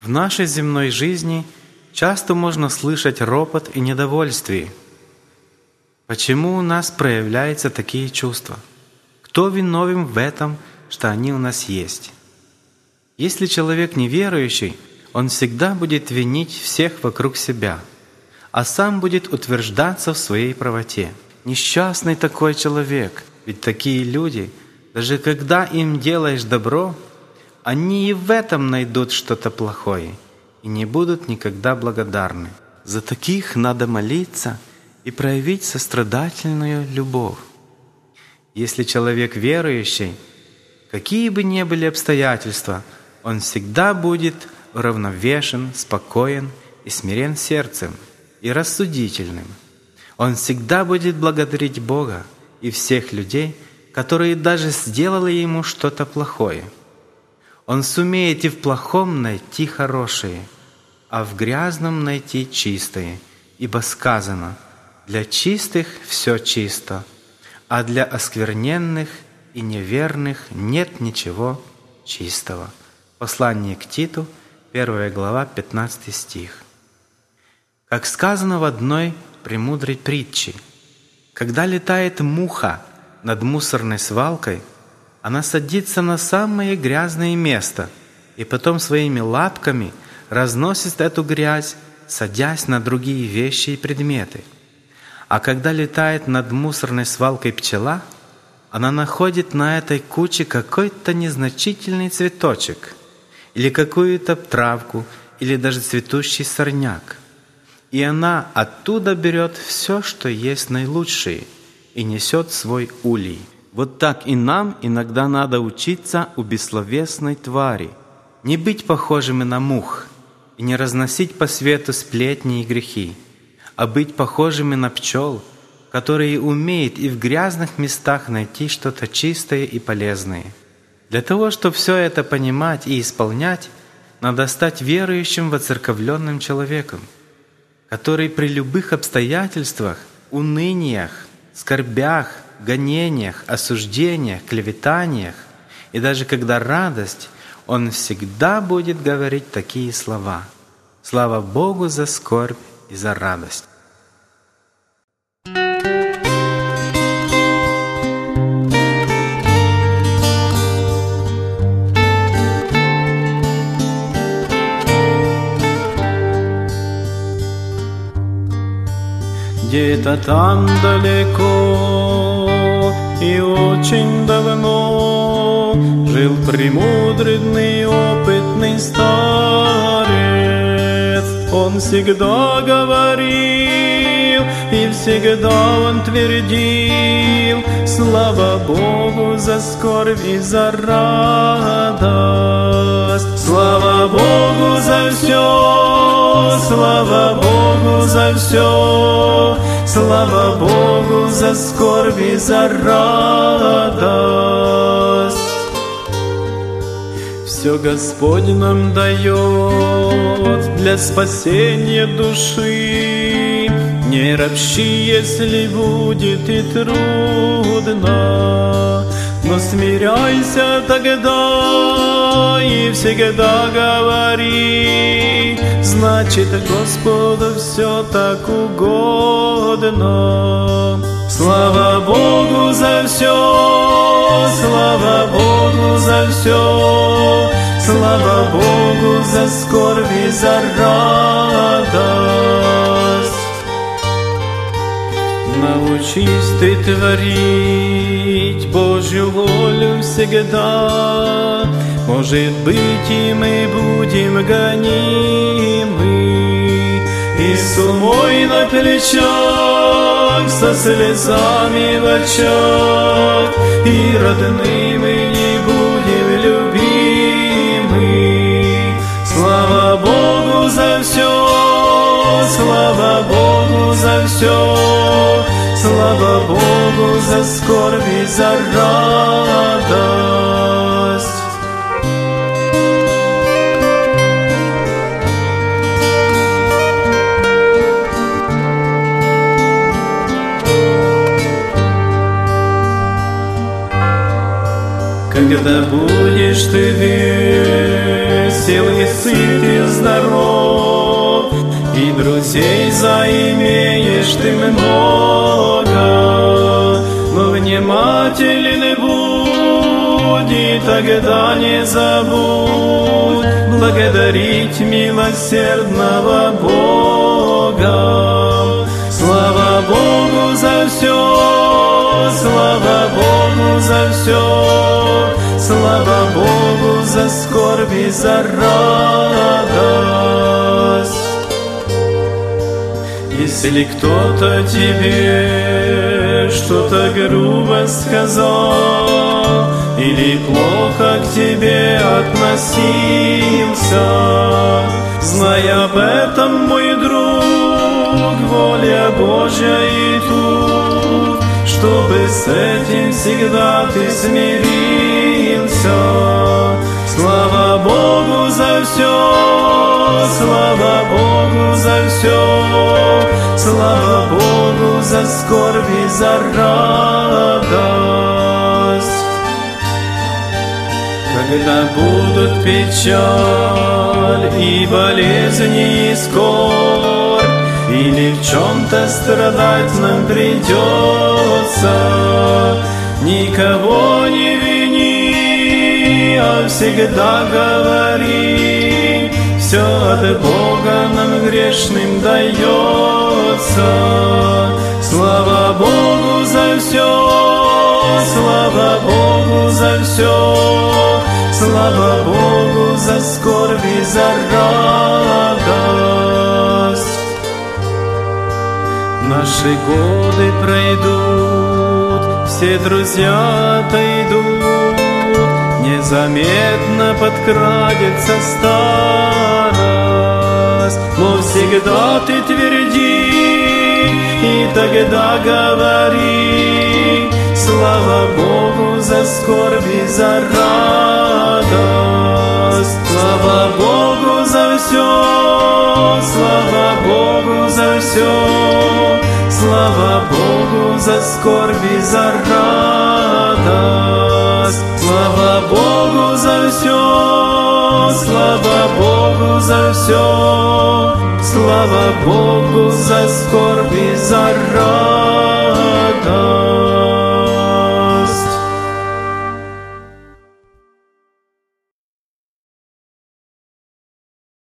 В нашей земной жизни часто можно слышать ропот и недовольствие. Почему у нас проявляются такие чувства? Кто виновен в этом, что они у нас есть? Если человек неверующий, он всегда будет винить всех вокруг себя, а сам будет утверждаться в своей правоте. Несчастный такой человек, ведь такие люди, даже когда им делаешь добро, они и в этом найдут что-то плохое и не будут никогда благодарны. За таких надо молиться и проявить сострадательную любовь. Если человек верующий, какие бы ни были обстоятельства, он всегда будет уравновешен, спокоен и смирен сердцем, и рассудительным. Он всегда будет благодарить Бога и всех людей, которые даже сделали ему что-то плохое. Он сумеет и в плохом найти хорошее, а в грязном найти чистое, ибо сказано: «Для чистых все чисто, а для оскверненных и неверных нет ничего чистого». Послание к Титу, 1 глава, 15 стих. Как сказано в одной премудрой притче, когда летает муха над мусорной свалкой, она садится на самое грязное место и потом своими лапками разносит эту грязь, садясь на другие вещи и предметы. А когда летает над мусорной свалкой пчела, она находит на этой куче какой-то незначительный цветочек или какую-то травку, или даже цветущий сорняк. И она оттуда берет все, что есть наилучшее, и несет свой улей. Вот так и нам иногда надо учиться у бессловесной твари, не быть похожими на мух и не разносить по свету сплетни и грехи, а быть похожими на пчел, которые умеют и в грязных местах найти что-то чистое и полезное. Для того, чтобы все это понимать и исполнять, надо стать верующим, воцерковленным человеком, который при любых обстоятельствах, уныниях, скорбях, гонениях, осуждениях, клеветаниях и даже когда радость, он всегда будет говорить такие слова: «Слава Богу за скорбь и за радость». Где-то там далеко и очень давно жил премудрый опытный старец. Он всегда говорил и всегда он твердил: слава Богу за скорбь и за радость. Слава Богу за все, слава Богу за все, слава Богу за скорбь и за радость. Все Господь нам дает для спасения души. Не ропщи, если будет и трудно, но смиряйся тогда и всегда говори: значит, Господу все так угодно. Слава Богу за все, слава Богу за все, слава Богу за скорбь и за радость. Научись ты творить Божью волю всегда, может быть, и мы будем гонимы, и с умой на плечах, со слезами в очах, и родными не будем любимы. Слава Богу за все, слава Богу за все, слава Богу за скорбь и за радость. Когда будешь ты весь весел и сыт и здоров, и друзей заимеешь ты много, но внимателен будь, тогда не забудь благодарить милосердного Бога. Слава Богу за все, слава Богу за все, слава Богу за скорбь и за радость. Если кто-то тебе что-то грубо сказал или плохо к тебе относился, знай об этом, мой друг, воля Божья и тут, чтобы с этим всегда ты смирился. Слава Богу за все, слава Богу за все, слава Богу за скорбь и за радость. Когда будут печаль и болезни и скорбь, или в чем-то страдать нам придется, никого не вини, а всегда говори, все от Бога нам грешным дается. Слава Богу за все, слава Богу за все, слава Богу за скорбь и за радость. Наши годы пройдут, все друзья отойдут, незаметно подкрадется старость. Но всегда ты тверди и тогда говори, слава Богу за скорбь и за радость. Слава Богу за все, слава Богу за все, слава Богу за скорбь и за радость. Слава Богу за все, слава Богу за все, слава Богу за скорбь и за радость.